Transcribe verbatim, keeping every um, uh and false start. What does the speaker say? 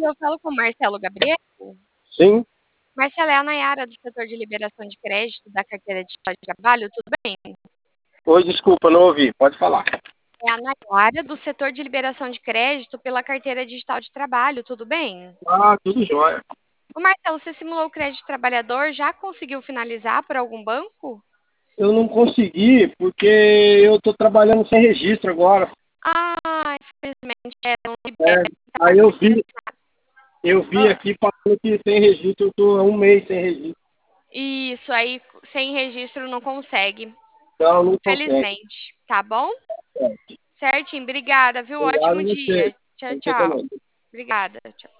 eu falo com o Marcelo Gabriel? Sim. Marcelo, é a Nayara do setor de liberação de crédito da carteira digital de trabalho, tudo bem? Oi, desculpa, não ouvi. Pode falar. É a Nayara do setor de liberação de crédito pela carteira digital de trabalho, tudo bem? Ah, tudo jóia. O Marcelo, você simulou o crédito trabalhador, já conseguiu finalizar por algum banco? Eu não consegui porque eu tô trabalhando sem registro agora. Ah, infelizmente, é, não libera. É, aí eu vi, eu vi Ah, aqui falando que sem registro eu tô há um mês sem registro. isso, aí sem registro não consegue, Então não consegue. infelizmente, tá bom? É. Certinho, obrigada, viu? Obrigado Ótimo a você. dia. Tchau, Você tchau. também. Obrigada. Tchau.